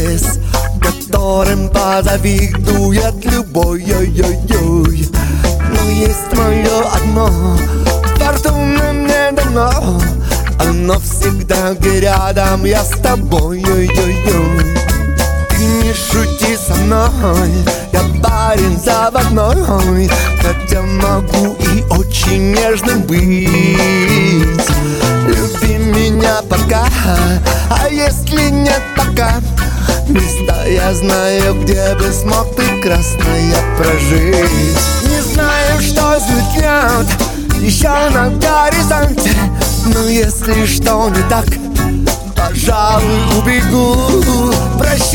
Мерседес, которым позавидует любой. Но есть мое одно, фортуна мне дано, оно всегда рядом, я с тобой. Ты не шути со мной, я парень заводной, хотя могу и очень нежным быть. Люби меня пока, а если нет пока, места я знаю, где бы смог ты, красная, прожить. Не знаю, что взлетят еще на горизонте, но если что не так, пожалуй, убегу. Прощай.